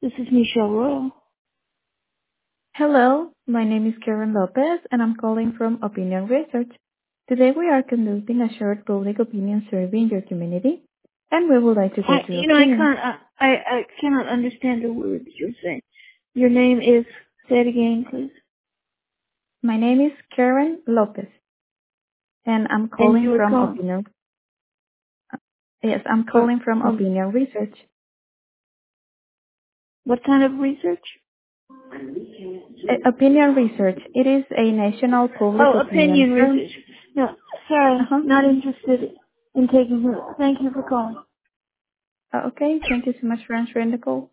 This is Michelle Royal. Hello, my name is Karen Lopez, and I'm calling from Opinion Research. Today we are conducting a short public opinion survey in your community, and we would like to get your opinion. I cannot understand the words you're saying. Your name is, say it again, please. My name is Karen Lopez, and I'm And calling you were from calling Opinion. Yes, I'm from, calling from from Opinion Research. what kind of research? Opinion Research. It is a national public Oh, opinion opinion survey. research. No, sorry, Uh-huh. not interested in taking it. Thank you for calling. Okay, thank you so much for answering the call.